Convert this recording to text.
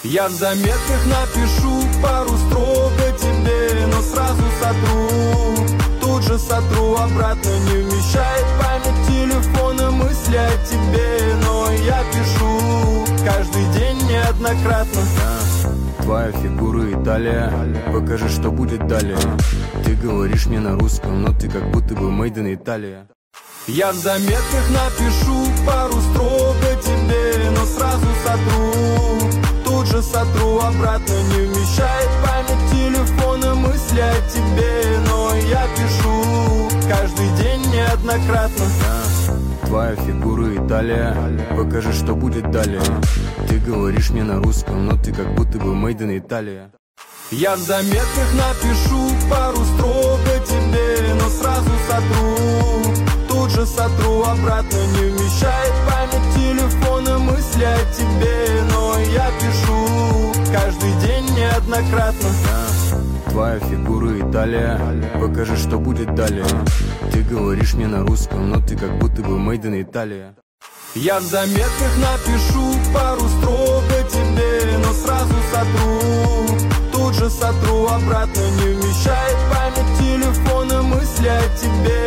Я в заметках напишу пару строк о тебе, но сразу сотру, тут же сотру обратно. Не вмещает память телефона мысли о тебе, но я пишу каждый день неоднократно. Твоя фигура Италия, покажи, что будет далее. Ты говоришь мне на русском, но ты как будто бы made in Italia. Я в заметках напишу пару строк о тебе, но сразу сотру, тут же сотру обратно. Не вмещает память телефона мысли о тебе, но я пишу каждый день неоднократно. Твоя фигура Италия, покажи, что будет далее. Ты говоришь мне на русском, но ты как будто бы made in Italia. Я в заметках напишу пару строк о тебе, но сразу сотру, тут же сотру обратно. Не вмещает память телефона мысли о тебе, но я пишу каждый день неоднократно. Твоя фигура Италия, покажи, что будет далее. Ты говоришь мне на русском, но ты как будто бы made in Italia. Я в заметках напишу пару строк о тебе, но сразу сотру, тут же сотру обратно. Не вмещает память телефона мысли о тебе,